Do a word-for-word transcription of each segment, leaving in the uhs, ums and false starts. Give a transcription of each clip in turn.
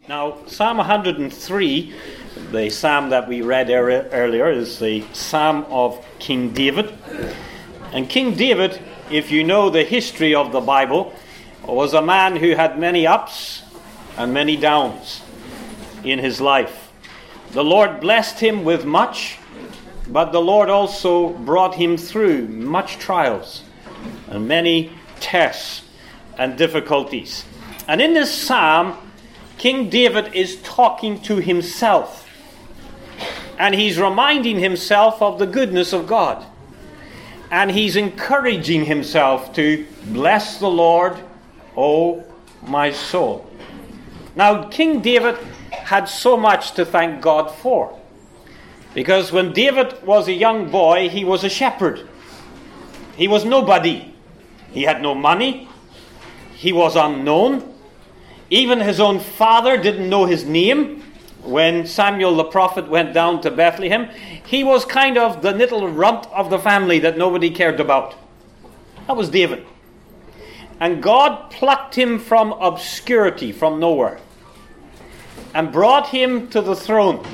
Now, Psalm one hundred three, the psalm that we read er- earlier, is the Psalm of King David. And King David, if you know the history of the Bible, was a man who had many ups and many downs in his life. The Lord blessed him with much, but the Lord also brought him through much trials and many tests and difficulties. And in this psalm, King David is talking to himself, and he's reminding himself of the goodness of God, and he's encouraging himself to bless the Lord, O my soul. Now, King David had so much to thank God for, because when David was a young boy, he was a shepherd. He was nobody. He had no money. He was unknown. Even his own father didn't know his name. When Samuel the prophet went down to Bethlehem, he was kind of the little runt of the family that nobody cared about. That was David. And God plucked him from obscurity, from nowhere, and brought him to the throne.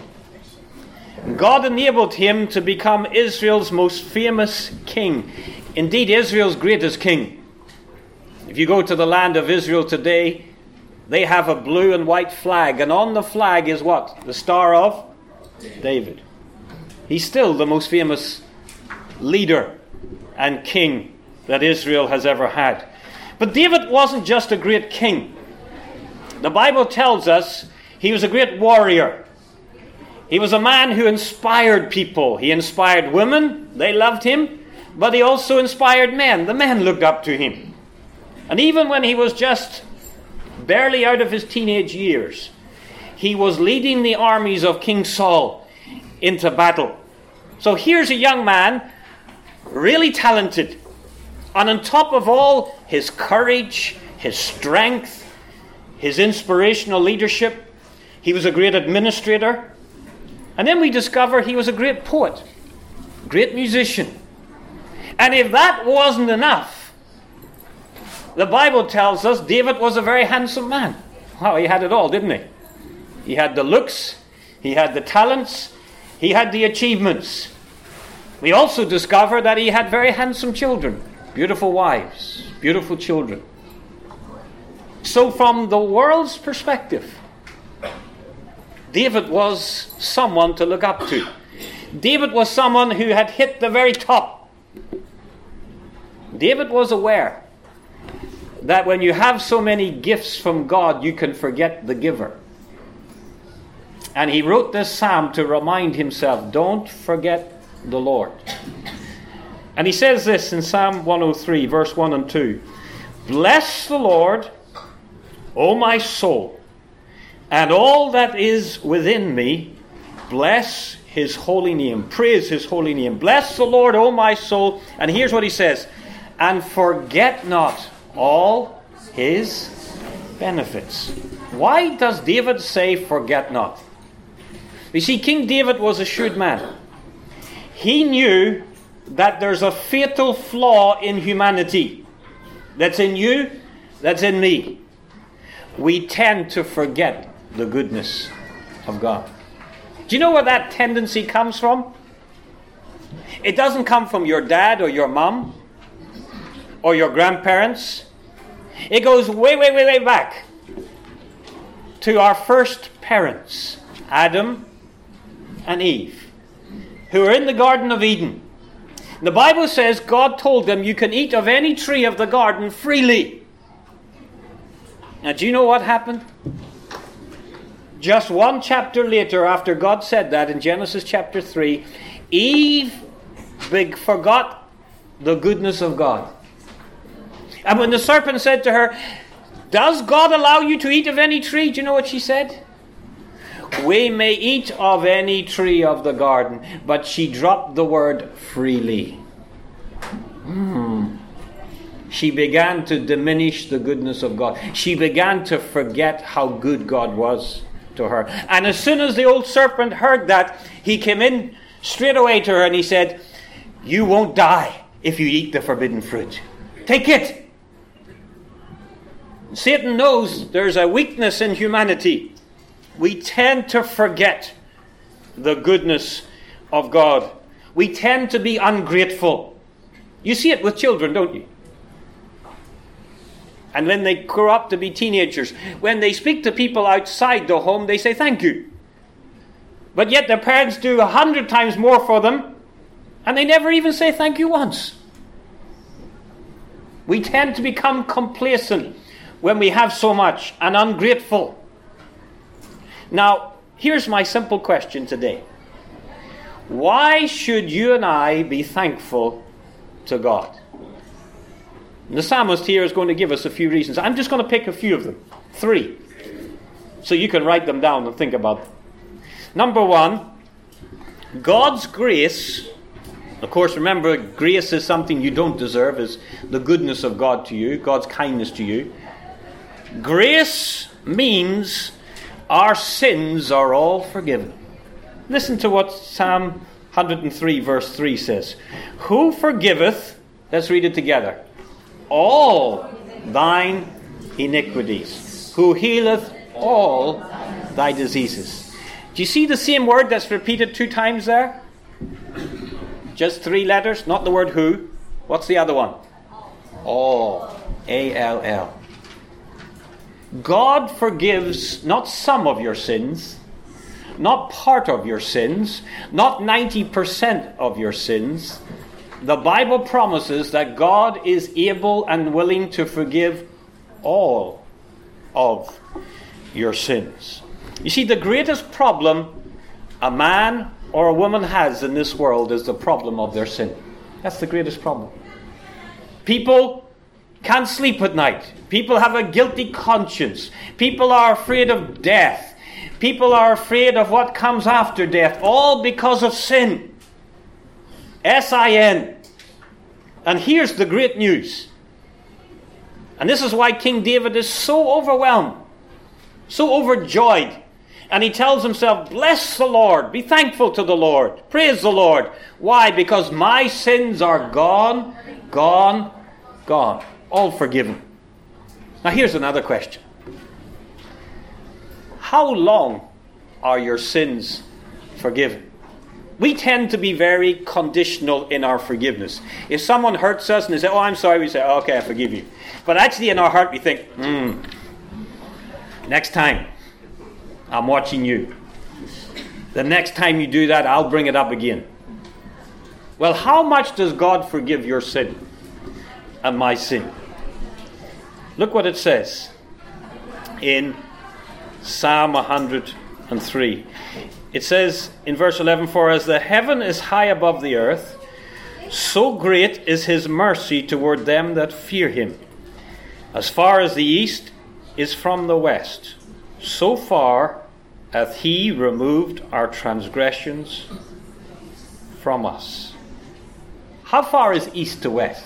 God enabled him to become Israel's most famous king. Indeed, Israel's greatest king. If you go to the land of Israel today, they have a blue and white flag, and on the flag is what? The Star of David. He's still the most famous leader and king that Israel has ever had. But David wasn't just a great king. The Bible tells us he was a great warrior. He was a man who inspired people. He inspired women. They loved him. But he also inspired men. The men looked up to him. And even when he was just barely out of his teenage years, he was leading the armies of King Saul into battle. So here's a young man, really talented. And on top of all his courage, his strength, his inspirational leadership, he was a great administrator. And then we discover he was a great poet, great musician. And if that wasn't enough, the Bible tells us David was a very handsome man. Wow, he had it all, didn't he? He had the looks, he had the talents, he had the achievements. We also discover that he had very handsome children, beautiful wives, beautiful children. So from the world's perspective, David was someone to look up to. David was someone who had hit the very top. David was aware that when you have so many gifts from God, you can forget the giver. And he wrote this psalm to remind himself, don't forget the Lord. And he says this in Psalm one oh three, verse one and two. Bless the Lord, O my soul, and all that is within me, bless his holy name. Praise his holy name. Bless the Lord, O my soul. And here's what he says. And forget not all his benefits. Why does David say forget not? You see, King David was a shrewd man. He knew that there's a fatal flaw in humanity. That's in you, that's in me. We tend to forget the goodness of God. Do you know where that tendency comes from? It doesn't come from your dad or your mom or your grandparents. It goes way, way, way, way back to our first parents, Adam and Eve, who were in the Garden of Eden. The Bible says God told them, you can eat of any tree of the garden freely. Now, do you know what happened? Just one chapter later, after God said that in Genesis chapter three, Eve forgot the goodness of God. And when the serpent said to her, does God allow you to eat of any tree? Do you know what she said? We may eat of any tree of the garden. But she dropped the word freely. Hmm. She began to diminish the goodness of God. She began to forget how good God was to her. And as soon as the old serpent heard that, he came in straight away to her and he said, you won't die if you eat the forbidden fruit. Take it. Satan knows there's a weakness in humanity. we tend to forget the goodness of God. We tend to be ungrateful. You see it with children, don't you? And when they grow up to be teenagers, when they speak to people outside the home, they say thank you. But yet their parents do a hundred times more for them, and they never even say thank you once. We tend to become complacent when we have so much and ungrateful. Now, here's my simple question today. Why should you and I be thankful to God? And the psalmist here is going to give us a few reasons. I'm just going to pick a few of them. Three. So you can write them down and think about them. Number one, God's grace. Of course, remember, grace is something you don't deserve, is the goodness of God to you, God's kindness to you. Grace means our sins are all forgiven. Listen to what Psalm one hundred three verse three says. Who forgiveth, let's read it together, all thine iniquities, who healeth all thy diseases. Do you see the same word that's repeated two times there? Just three letters, not the word who. What's the other one? All. A L L. God forgives not some of your sins, not part of your sins, not ninety percent of your sins. The Bible promises that God is able and willing to forgive all of your sins. You see, the greatest problem a man or a woman has in this world is the problem of their sin. That's the greatest problem. People can't sleep at night. People have a guilty conscience. People are afraid of death. People are afraid of what comes after death, all because of sin. S I N. And here's the great news. And this is why King David is so overwhelmed, so overjoyed. And he tells himself, bless the Lord, be thankful to the Lord, praise the Lord. Why? Because my sins are gone, gone, gone. All forgiven. Now here's another question. How long are your sins forgiven? We tend to be very conditional in our forgiveness. If someone hurts us and they say, oh, I'm sorry, we say, oh, okay, I forgive you. But actually in our heart we think, hmm, next time, I'm watching you. The next time you do that, I'll bring it up again. Well, how much does God forgive your sin and my sin? Look what it says in Psalm one hundred three. It says in verse eleven, for as the heaven is high above the earth, so great is his mercy toward them that fear him. As far as the east is from the west, so far hath he removed our transgressions from us. How far is east to west?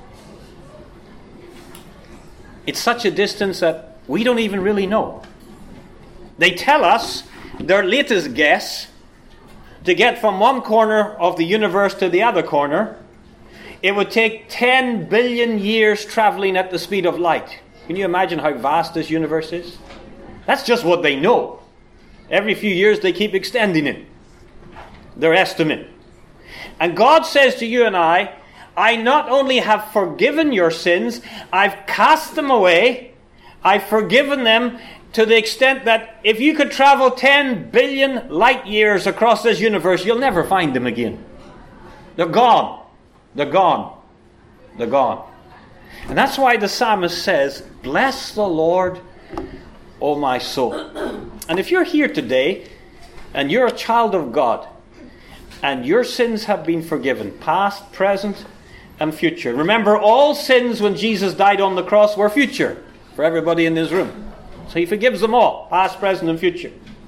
It's such a distance that we don't even really know. They tell us their latest guess to get from one corner of the universe to the other corner, it would take ten billion years traveling at the speed of light. Can you imagine how vast this universe is? That's just what they know. Every few years they keep extending it, their estimate. And God says to you and I, I not only have forgiven your sins, I've cast them away, I've forgiven them to the extent that if you could travel ten billion light years across this universe, you'll never find them again. They're gone. They're gone. They're gone. And that's why the psalmist says, bless the Lord, O my soul. And if you're here today and you're a child of God and your sins have been forgiven, past, present, and future. Remember, all sins when Jesus died on the cross were future for everybody in this room. So he forgives them all, past, present, and future.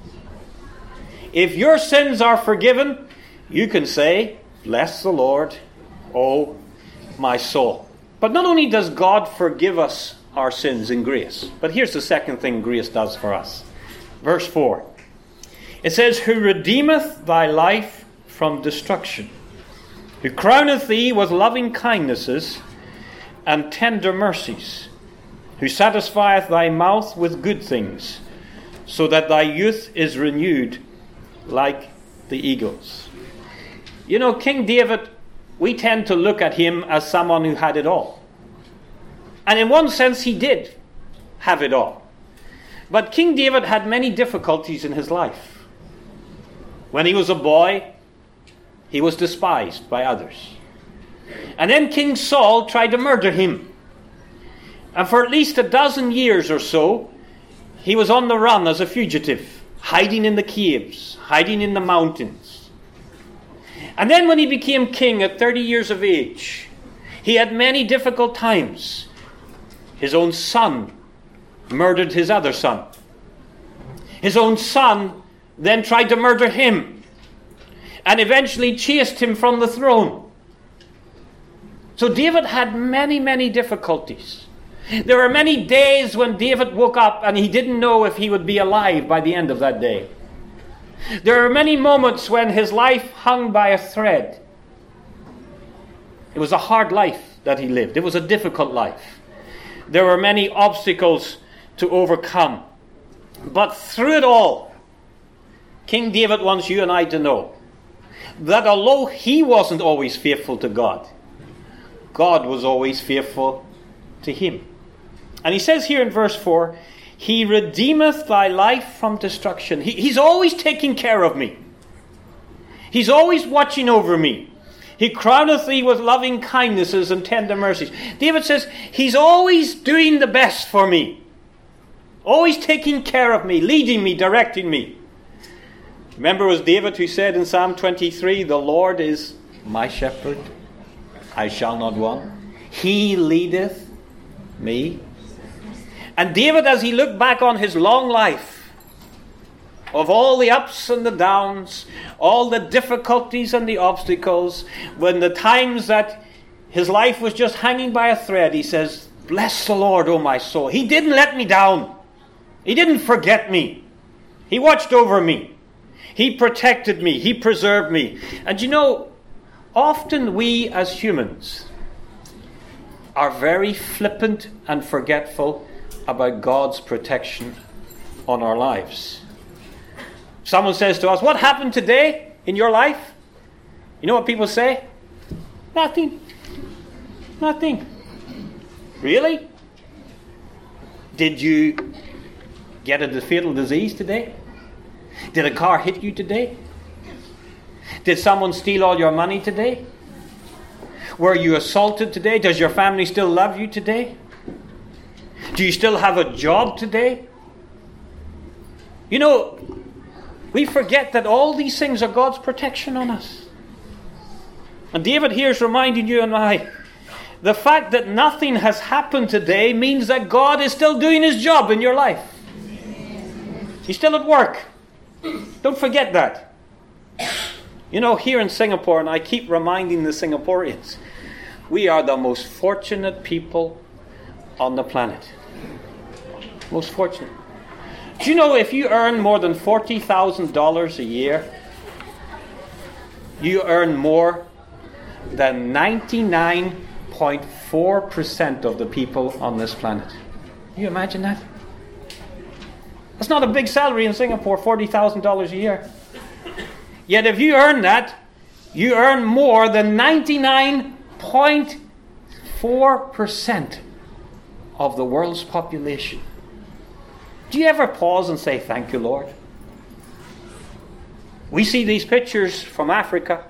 If your sins are forgiven, you can say, bless the Lord, O my soul. But not only does God forgive us our sins in grace, but here's the second thing grace does for us. Verse four. It says, who redeemeth thy life from destruction, who crowneth thee with loving kindnesses and tender mercies, who satisfieth thy mouth with good things, so that thy youth is renewed like the eagles. You know, King David, we tend to look at him as someone who had it all. And in one sense, he did have it all. But King David had many difficulties in his life. When he was a boy, he was despised by others. And then King Saul tried to murder him. And for at least a dozen years or so, he was on the run as a fugitive, hiding in the caves, hiding in the mountains. And then when he became king at thirty years of age, he had many difficult times. His own son murdered his other son. His own son then tried to murder him and eventually chased him from the throne. So David had many, many difficulties. There were many days when David woke up and he didn't know if he would be alive by the end of that day. There were many moments when his life hung by a thread. It was a hard life that he lived. It was a difficult life. There were many obstacles to overcome. But through it all, King David wants you and I to know that although he wasn't always faithful to God, God was always faithful to him. And he says here in verse four, he redeemeth thy life from destruction. He, he's always taking care of me. He's always watching over me. He crowneth thee with loving kindnesses and tender mercies. David says, he's always doing the best for me. Always taking care of me, leading me, directing me. Remember it was David who said in Psalm twenty-three, the Lord is my shepherd, I shall not want. He leadeth me. And David, as he looked back on his long life, of all the ups and the downs, all the difficulties and the obstacles, when the times that his life was just hanging by a thread, he says, bless the Lord, O my soul. He didn't let me down. He didn't forget me. He watched over me. He protected me. He preserved me. And you know, often we as humans are very flippant and forgetful about God's protection on our lives. Someone says to us, what happened today in your life? You know what people say? Nothing. Nothing. Really? Did you get a fatal disease today? Did a car hit you today? Did someone steal all your money today? Were you assaulted today? Does your family still love you today? Do you still have a job today? You know, we forget that all these things are God's protection on us. And David here is reminding you and I, the fact that nothing has happened today means that God is still doing his job in your life. He's still at work. Don't forget that. You know, here in Singapore, and I keep reminding the Singaporeans, we are the most fortunate people on the planet. Most fortunate. Do you know if you earn more than forty thousand dollars a year, you earn more than ninety-nine point four percent of the people on this planet? Can you imagine that? That's not a big salary in Singapore, forty thousand dollars a year. Yet if you earn that, you earn more than ninety-nine point four percent of the world's population. Do you ever pause and say, thank you, Lord? We see these pictures from Africa,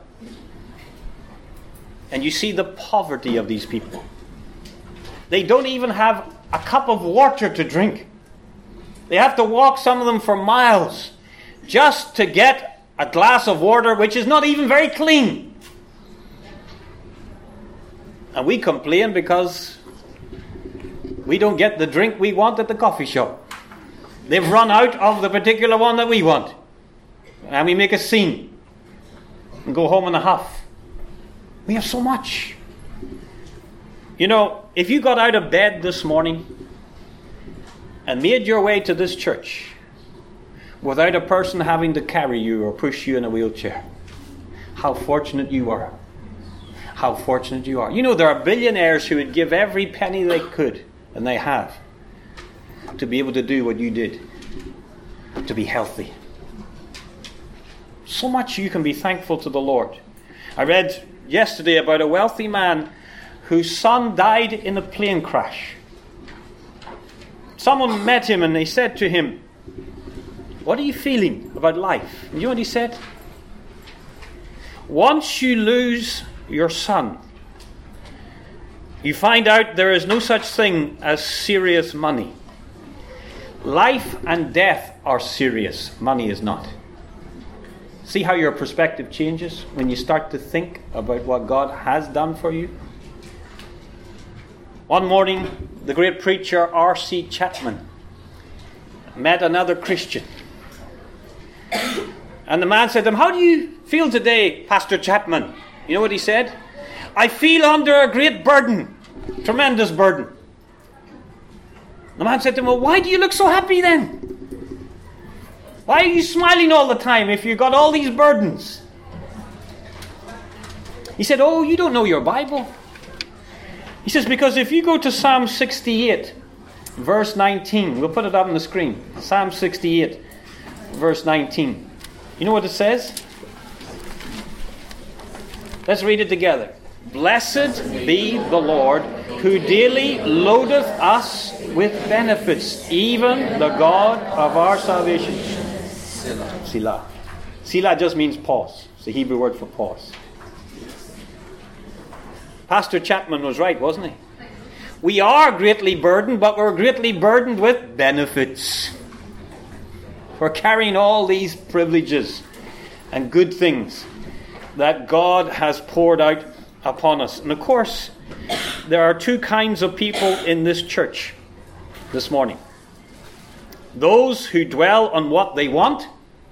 and you see the poverty of these people. They don't even have a cup of water to drink. They have to walk, some of them, for miles just to get a glass of water which is not even very clean. And we complain because we don't get the drink we want at the coffee shop. They've run out of the particular one that we want. And we make a scene and go home in a huff. We have so much. You know, if you got out of bed this morning and made your way to this church without a person having to carry you or push you in a wheelchair, how fortunate you are. How fortunate you are. You know, there are billionaires who would give every penny they could, and they have, to be able to do what you did. to be healthy. So much you can be thankful to the Lord. I read yesterday about a wealthy man whose son died in a plane crash. Someone met him and they said to him, "What are you feeling about life?" And you know what he said? "Once you lose your son, you find out there is no such thing as serious money. Life and death are serious. Money is not." See how your perspective changes when you start to think about what God has done for you? One morning, the great preacher R C Chapman met another Christian. And the man said to him, "How do you feel today, Pastor Chapman?" You know what he said? "I feel under a great burden, tremendous burden." The man said to him, "Well, why do you look so happy then? Why are you smiling all the time if you've got all these burdens?" He said, "Oh, you don't know your Bible." He says, "Because if you go to Psalm sixty-eight, verse nineteen, we'll put it up on the screen. Psalm sixty-eight, verse nineteen. You know what it says? Let's read it together. "Blessed be the Lord, who daily loadeth us with benefits, even the God of our salvation." Selah. Selah. Selah just means pause. It's the Hebrew word for pause. Pastor Chapman was right, wasn't he? We are greatly burdened, but we're greatly burdened with benefits. We're carrying all these privileges and good things that God has poured out upon us. And of course, there are two kinds of people in this church this morning. Those who dwell on what they want,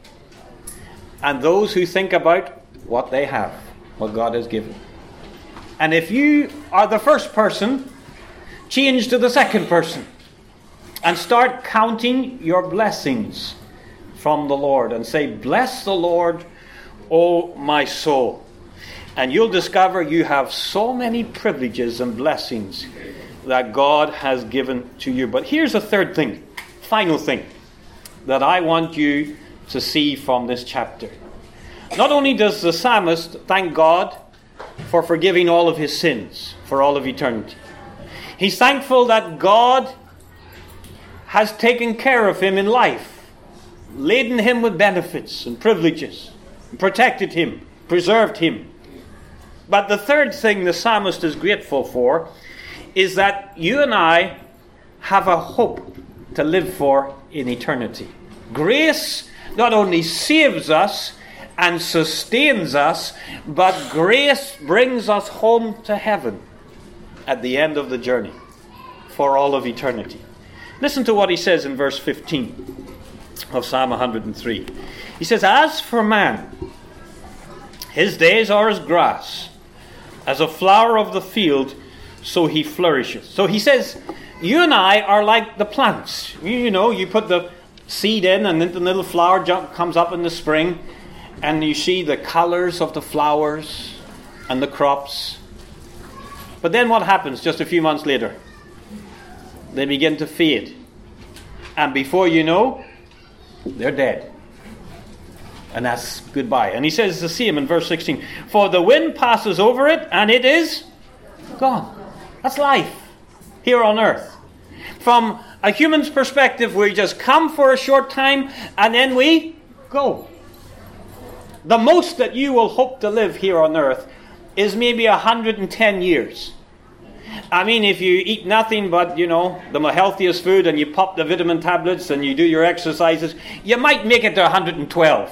and those who think about what they have, what God has given. And if you are the first person, change to the second person and start counting your blessings from the Lord and say, "Bless the Lord, O my soul." And you'll discover you have so many privileges and blessings that God has given to you. But here's a third thing, final thing, that I want you to see from this chapter. Not only does the psalmist thank God for forgiving all of his sins for all of eternity, he's thankful that God has taken care of him in life, laden him with benefits and privileges, protected him, preserved him. But the third thing the psalmist is grateful for is that you and I have a hope to live for in eternity. Grace not only saves us and sustains us, but grace brings us home to heaven at the end of the journey for all of eternity. Listen to what he says in verse fifteen of Psalm one hundred three. He says, "As for man, his days are as grass, as a flower of the field, so he flourishes." So he says, you and I are like the plants. You, you know, you put the seed in and then the little flower jump comes up in the spring, and you see the colors of the flowers and the crops. But then what happens just a few months later? They begin to fade. And before you know, they're dead. And that's goodbye. And he says the same in verse sixteen. "For the wind passes over it, and it is gone." That's life here on earth. From a human's perspective, we just come for a short time, and then we go. The most that you will hope to live here on earth is maybe one hundred ten years. I mean, if you eat nothing but, you know, the healthiest food, and you pop the vitamin tablets, and you do your exercises, you might make it to one hundred twelve.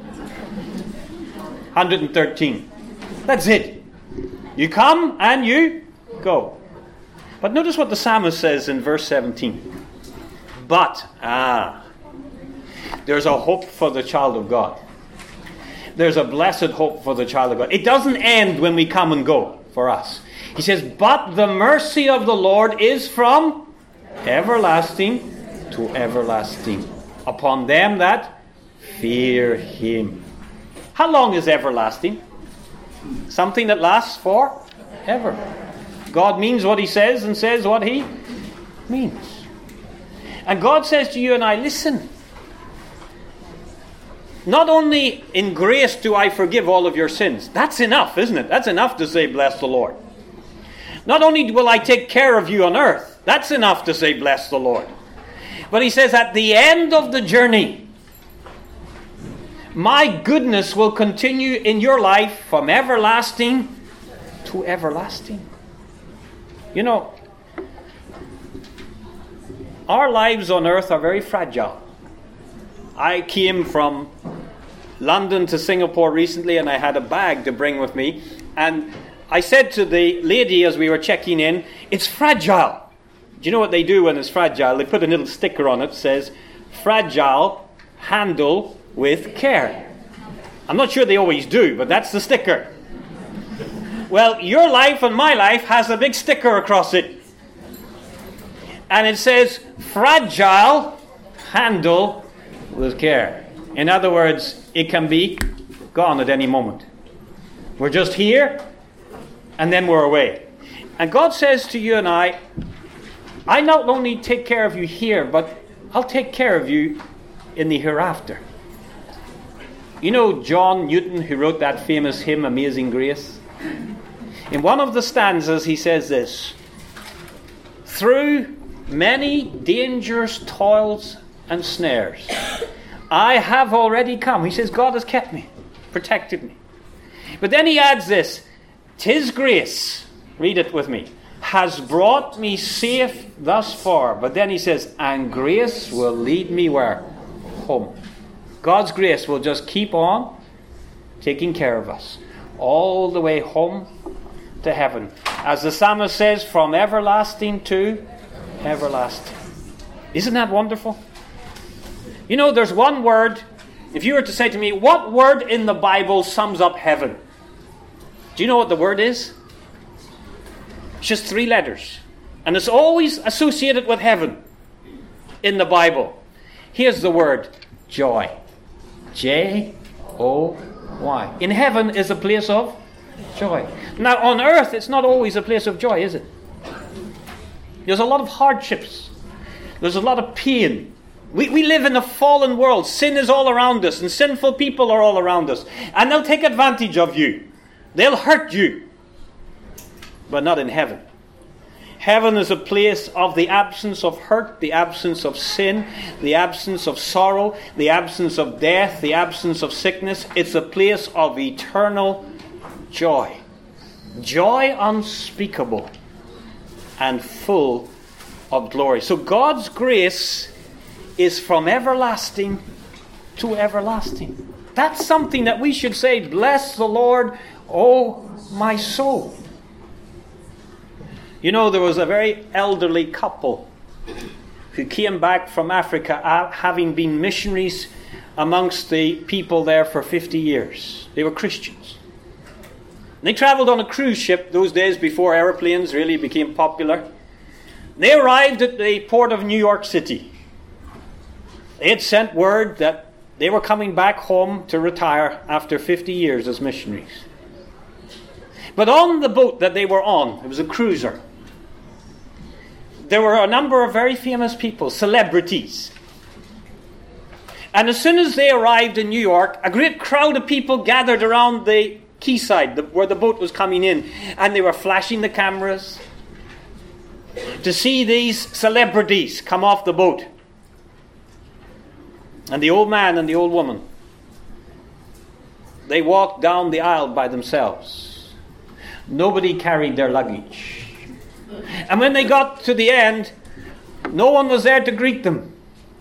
one hundred thirteen. That's it. You come and you go. But notice what the psalmist says in verse seventeen. But, ah, there's a hope for the child of God. There's a blessed hope for the child of God. It doesn't end when we come and go for us. He says, "But the mercy of the Lord is from everlasting to everlasting upon them that fear him." How long is everlasting? Something that lasts forever. God means what he says and says what he means. And God says to you and I, listen, Not only in grace do I forgive all of your sins. That's enough, isn't it? That's enough to say, bless the Lord. Not only will I take care of you on earth. That's enough to say, bless the Lord. But he says, at the end of the journey, my goodness will continue in your life from everlasting to everlasting. You know, our lives on earth are very fragile. I came from London to Singapore recently, and I had a bag to bring with me. And I said to the lady as we were checking in, it's fragile. Do you know what they do when it's fragile? They put a little sticker on it that says, fragile, handle with care. I'm not sure they always do, but that's the sticker. Well, your life and my life has a big sticker across it. And it says, fragile, handle with care. In other words, it can be gone at any moment. We're just here, and then we're away. And God says to you and I, I not only take care of you here, but I'll take care of you in the hereafter. You know John Newton, who wrote that famous hymn, Amazing Grace? In one of the stanzas he says this, through many dangerous toils and snares, I have already come. He says, God has kept me, protected me. But then he adds this, 'tis grace, read it with me, has brought me safe thus far. But then he says, and grace will lead me where? Home. God's grace will just keep on taking care of us all the way home to heaven. As the psalmist says, from everlasting to everlasting. Isn't that wonderful? You know, there's one word, if you were to say to me, what word in the Bible sums up heaven? Do you know what the word is? It's just three letters. And it's always associated with heaven in the Bible. Here's the word, joy. J O Y. In heaven is a place of joy. Now on earth it's not always a place of joy, is it? There's a lot of hardships. There's a lot of pain. We, we live in a fallen world. Sin is all around us, and sinful people are all around us. And they'll take advantage of you. They'll hurt you. But not in heaven. Heaven is a place of the absence of hurt, the absence of sin, the absence of sorrow, the absence of death, the absence of sickness. It's a place of eternal joy. Joy unspeakable and full of glory. So God's grace is from everlasting to everlasting. That's something that we should say, bless the Lord, O my soul. You know, there was a very elderly couple who came back from Africa having been missionaries amongst the people there for fifty years. They were Christians. They travelled on a cruise ship those days before aeroplanes really became popular. They arrived at the port of New York City. They had sent word that they were coming back home to retire after fifty years as missionaries. But on the boat that they were on, it was a cruiser, there were a number of very famous people, celebrities. And as soon as they arrived in New York, a great crowd of people gathered around the quayside the, where the boat was coming in. And they were flashing the cameras to see these celebrities come off the boat. And the old man and the old woman, they walked down the aisle by themselves. Nobody carried their luggage. And when they got to the end, no one was there to greet them.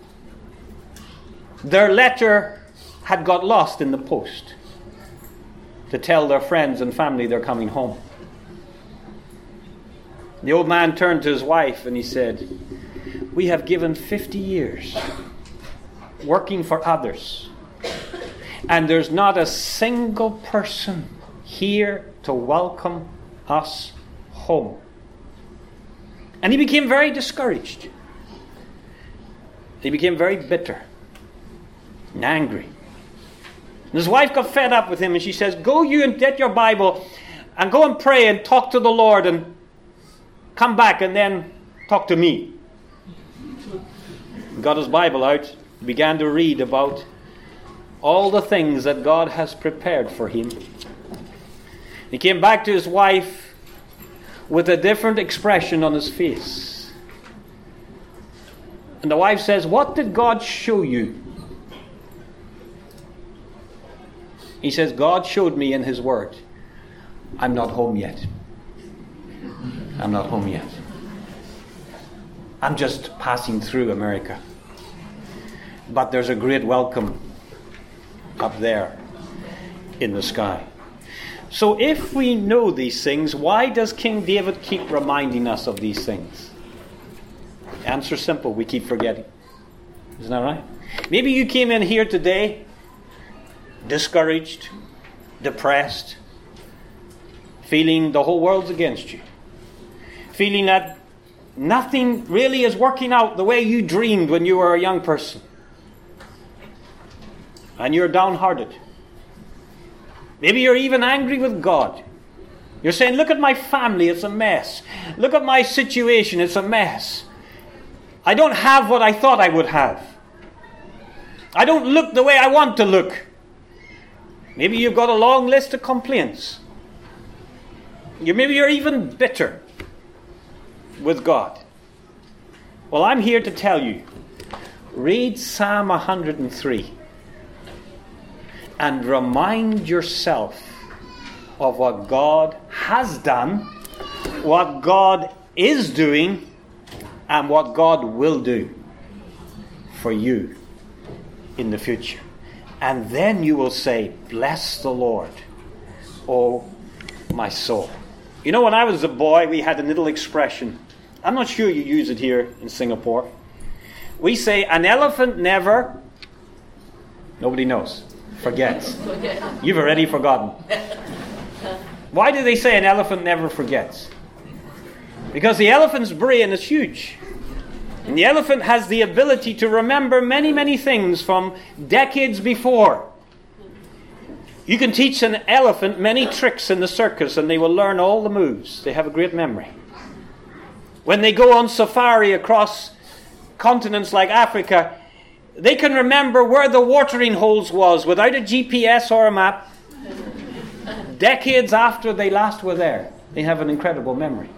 Their letter had got lost in the post to tell their friends and family they're coming home. The old man turned to his wife and he said, we have given fifty years working for others, and there's not a single person here to welcome us home. And he became very discouraged. He became very bitter and angry. And his wife got fed up with him and she says, go you and get your Bible and go and pray and talk to the Lord and come back and then talk to me. He got his Bible out, began to read about all the things that God has prepared for him. He came back to his wife with a different expression on his face. And the wife says, "What did God show you?" He says, "God showed me in his word. I'm not home yet. I'm not home yet. I'm just passing through America. But there's a great welcome up there in the sky." So if we know these things, why does King David keep reminding us of these things? Answer simple: we keep forgetting. Isn't that right? Maybe you came in here today discouraged, depressed, feeling the whole world's against you, feeling that nothing really is working out the way you dreamed when you were a young person, and you're downhearted. Maybe you're even angry with God. You're saying, "Look at my family, it's a mess. Look at my situation, it's a mess. I don't have what I thought I would have. I don't look the way I want to look." Maybe you've got a long list of complaints. You, maybe you're even bitter with God. Well, I'm here to tell you, read Psalm one hundred three and remind yourself of what God has done, what God is doing, and what God will do for you in the future. And then you will say, "Bless the Lord, oh my soul." You know, when I was a boy, we had a little expression. I'm not sure you use it here in Singapore. We say, "An elephant never," nobody knows, forgets. You've already forgotten. Why do they say an elephant never forgets? Because the elephant's brain is huge. And the elephant has the ability to remember many, many things from decades before. You can teach an elephant many tricks in the circus and they will learn all the moves. They have a great memory. When they go on safari across continents like Africa, they can remember where the watering holes was without a G P S or a map. Decades after they last were there, they have an incredible memory.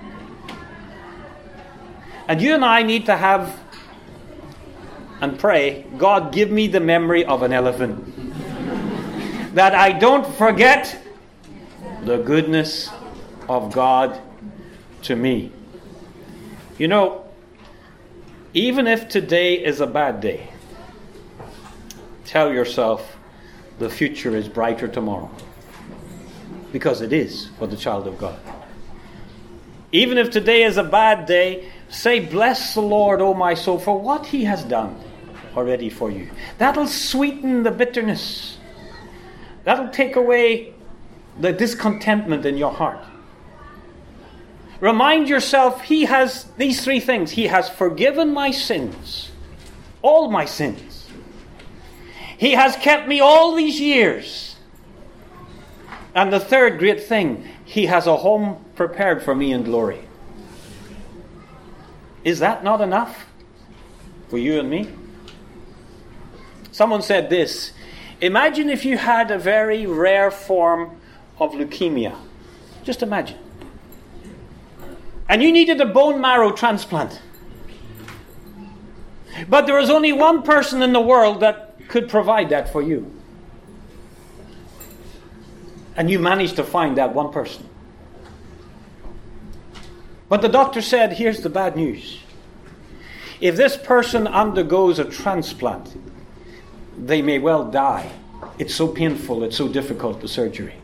And you and I need to have and pray, "God, give me the memory of an elephant, that I don't forget the goodness of God to me." You know, even if today is a bad day, tell yourself the future is brighter tomorrow. Because it is for the child of God. Even if today is a bad day, say, "Bless the Lord, O my soul, for what he has done already for you." That'll sweeten the bitterness. That'll take away the discontentment in your heart. Remind yourself, he has these three things. He has forgiven my sins, all my sins. He has kept me all these years. And the third great thing, he has a home prepared for me in glory. Is that not enough for you and me? Someone said this: imagine if you had a very rare form of leukemia. Just imagine. And you needed a bone marrow transplant. But there was only one person in the world that could provide that for you. And you managed to find that one person. But the doctor said, here's the bad news. If this person undergoes a transplant, they may well die. It's so painful, it's so difficult, the surgery.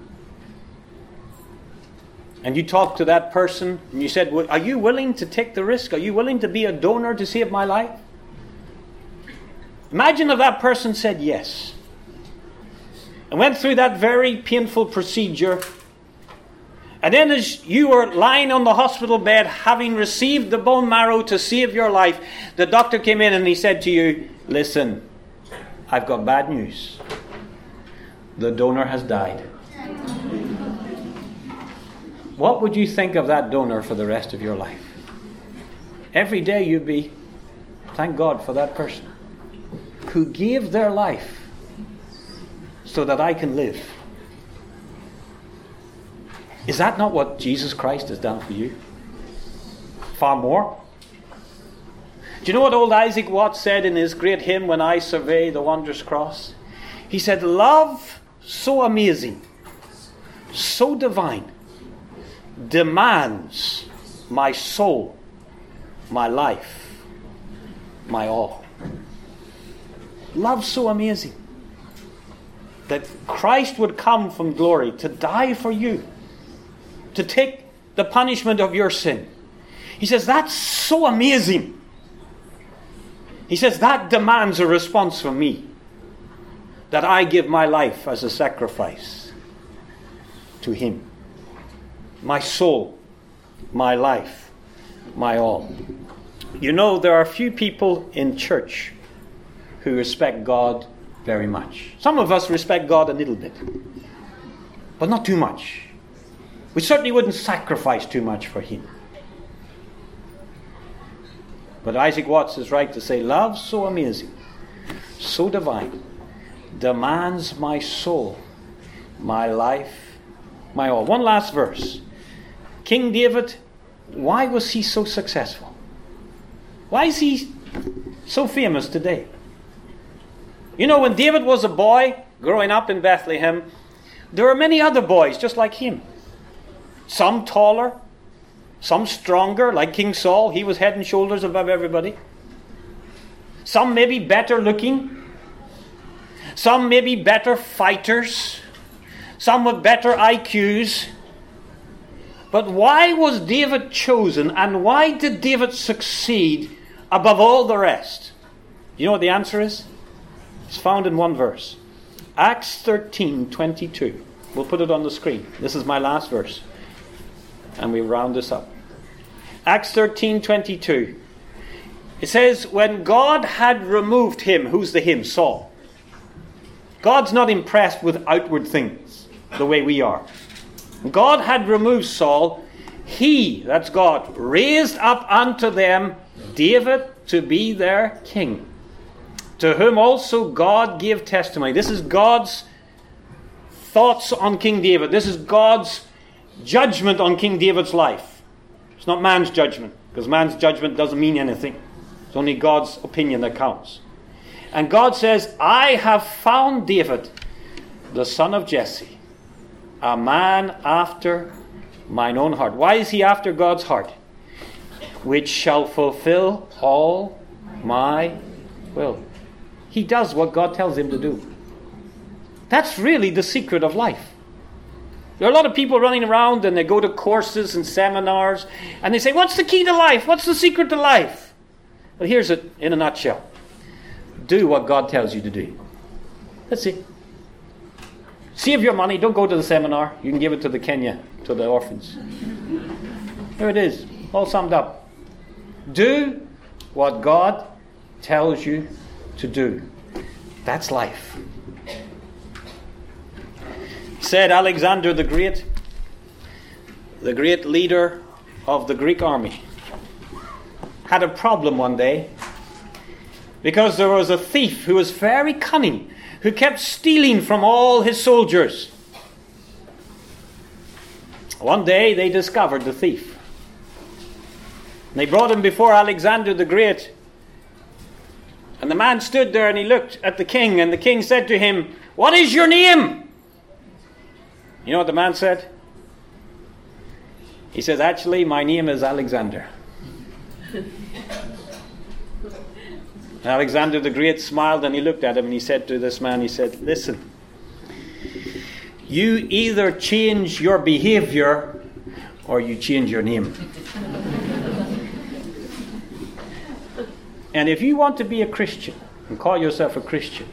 And you talked to that person and you said, well, are you willing to take the risk? Are you willing to be a donor to save my life? Imagine if that person said yes. And went through that very painful procedure. And then as you were lying on the hospital bed, having received the bone marrow to save your life, the doctor came in and he said to you, listen, I've got bad news. The donor has died. What would you think of that donor for the rest of your life? Every day you'd be, thank God for that person who gave their life so that I can live. Is that not what Jesus Christ has done for you? Far more. Do you know what old Isaac Watts said in his great hymn, When I Survey the Wondrous Cross? He said, love so amazing, so divine, demands my soul, my life, my all. Love so amazing that Christ would come from glory to die for you, to take the punishment of your sin. He says, that's so amazing. He says, that demands a response from me, that I give my life as a sacrifice to Him. My soul, my life, my all. You know, there are few people in church who respect God very much. Some of us respect God a little bit, but not too much. We certainly wouldn't sacrifice too much for Him. But Isaac Watts is right to say, love so amazing, so divine, demands my soul, my life, my all. One last verse. King David, why was he so successful? Why is he so famous today? You know, when David was a boy growing up in Bethlehem, there were many other boys just like him. Some taller, some stronger, like King Saul. He was head and shoulders above everybody. Some maybe better looking. Some maybe better fighters. Some with better I Qs. But why was David chosen, and why did David succeed above all the rest? You know what the answer is? It's found in one verse. Acts thirteen twenty-two. We'll put it on the screen. This is my last verse. And we round this up. Acts thirteen twenty-two. It says, when God had removed him, who's the him? Saul. God's not impressed with outward things the way we are. God had removed Saul. He, that's God, raised up unto them David to be their king, to whom also God gave testimony. This is God's thoughts on King David. This is God's judgment on King David's life. It's not man's judgment, because man's judgment doesn't mean anything. It's only God's opinion that counts. And God says, I have found David, the son of Jesse, a man after mine own heart. Why is he after God's heart? Which shall fulfill all my will. He does what God tells him to do. That's really the secret of life. There are a lot of people running around and they go to courses and seminars and they say, what's the key to life? What's the secret to life? Well, here's it in a nutshell. Do what God tells you to do. That's it. Save your money. Don't go to the seminar. You can give it to the Kenya, to the orphans. Here it is, all summed up. Do what God tells you to do. That's life. Said Alexander the Great, the great leader of the Greek army, had a problem one day because there was a thief who was very cunning, who kept stealing from all his soldiers. One day they discovered the thief. And they brought him before Alexander the Great. And the man stood there and he looked at the king, and the king said to him, what is your name? You know what the man said? He says, actually, my name is Alexander. Alexander the Great smiled and he looked at him and he said to this man, he said, listen, you either change your behavior or you change your name. And if you want to be a Christian and call yourself a Christian,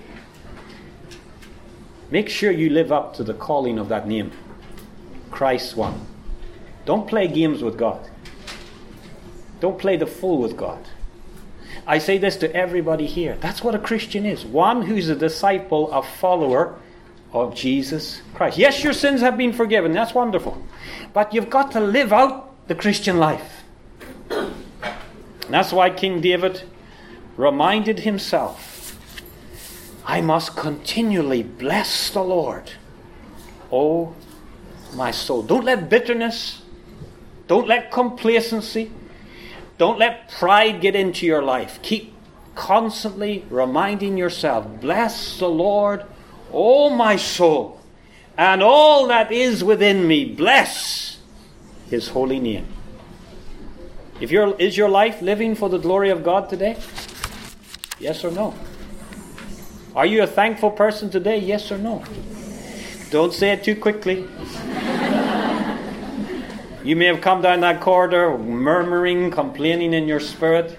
make sure you live up to the calling of that name, Christ's one. Don't play games with God. Don't play the fool with God. I say this to everybody here. That's what a Christian is. One who's a disciple, a follower of Jesus Christ. Yes, your sins have been forgiven. That's wonderful. But you've got to live out the Christian life. And that's why King David reminded himself I must continually bless the Lord, oh my soul. Don't let bitterness, don't let complacency, don't let pride get into your life. Keep constantly reminding yourself, bless the Lord, oh my soul, and all that is within me, bless his holy name. If you're, is your life living for the glory of God today? Yes or no? Are you a thankful person today? Yes or no? Don't say it too quickly. You may have come down that corridor murmuring, complaining in your spirit.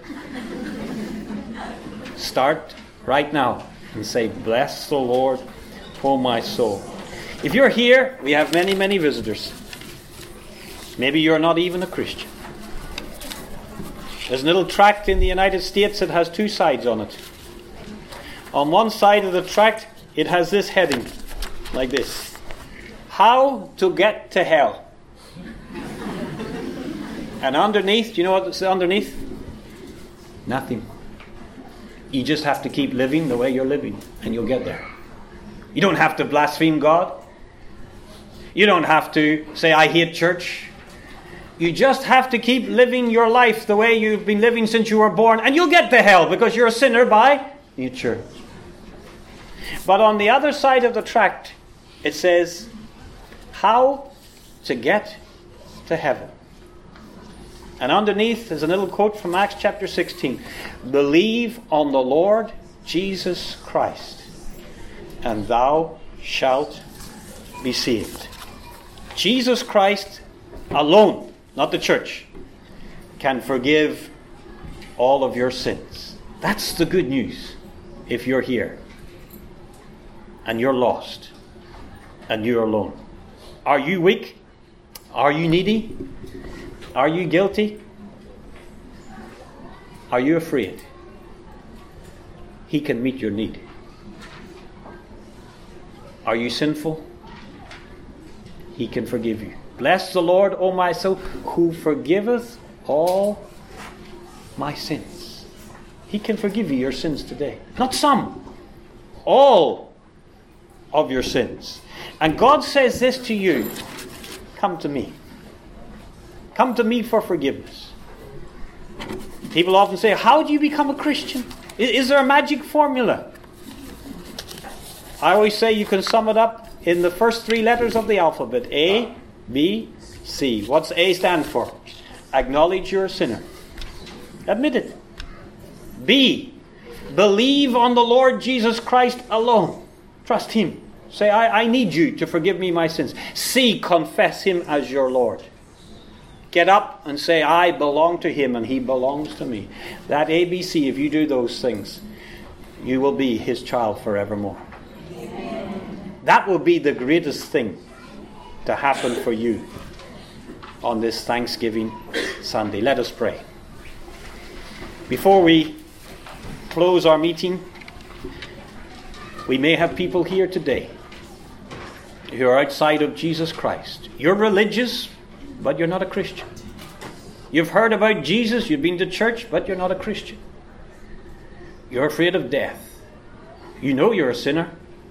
Start right now and say, bless the Lord, oh my soul. If you're here, we have many, many visitors. Maybe you're not even a Christian. There's a little tract in the United States that has two sides on it. On one side of the tract, it has this heading, like this. How to get to hell. And underneath, do you know what's underneath? Nothing. You just have to keep living the way you're living, and you'll get there. You don't have to blaspheme God. You don't have to say, I hate church. You just have to keep living your life the way you've been living since you were born, and you'll get to hell because you're a sinner by nature. But on the other side of the tract, it says, how to get to heaven. And underneath is a little quote from Acts chapter sixteen. Believe on the Lord Jesus Christ, and thou shalt be saved. Jesus Christ alone, not the church, can forgive all of your sins. That's the good news if you're here and you're lost and you're alone. Are you weak? Are you needy? Are you guilty? Are you afraid? He can meet your need. Are you sinful? He can forgive you. Bless the Lord, O my soul, who forgiveth all my sins. He can forgive you your sins today. Not some. All of your sins. And God says this to you. Come to me. Come to me for forgiveness. People often say, how do you become a Christian? Is there a magic formula? I always say you can sum it up in the first three letters of the alphabet. A, B, C. What's A stand for? Acknowledge you're a sinner. Admit it. B, believe on the Lord Jesus Christ alone. Trust Him. Say, I, I need you to forgive me my sins. C, confess Him as your Lord. Get up and say, I belong to Him and He belongs to me. That A B C, if you do those things, you will be His child forevermore. Amen. That will be the greatest thing to happen for you on this Thanksgiving Sunday. Let us pray. Before we close our meeting, we may have people here today who are outside of Jesus Christ. You're religious, but you're not a Christian. You've heard about Jesus, you've been to church, but you're not a Christian. You're afraid of death. You know you're a sinner.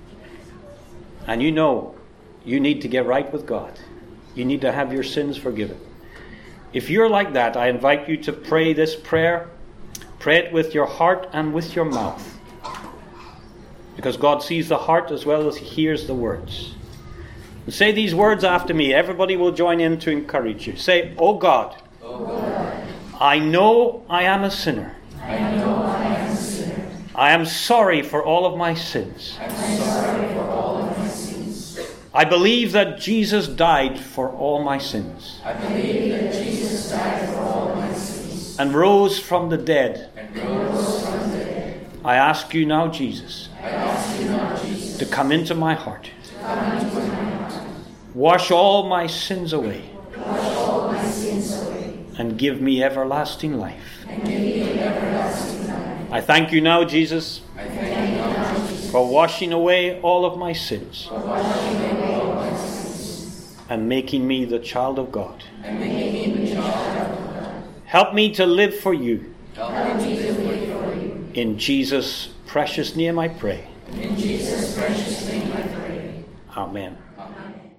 And you know you need to get right with God. You need to have your sins forgiven. If you're like that, I invite you to pray this prayer. Pray it with your heart and with your mouth. Because God sees the heart as well as He hears the words. And say these words after me. Everybody will join in to encourage you. Say, Oh God, oh God, I know I am a sinner. I know I am a sinner. I am sorry for all of my sins. I'm sorry for all of my sins. I believe that Jesus died for all my sins. I believe that Jesus died for all my sins. And rose from the dead. And rose from the dead. I ask you now, Jesus, I ask you now, Jesus, to come into my heart. come into my heart. Wash all my sins away. Wash all my sins away. And give me everlasting life. And give me everlasting life. I thank you now, Jesus, I thank you now, Jesus, for washing away all of my sins. for washing away all my sins. And making me the child of God. And making me the child of God. Help me to live for you. Help me to live for you. In Jesus' precious name I pray. In Jesus' precious name I pray. Amen. Amen.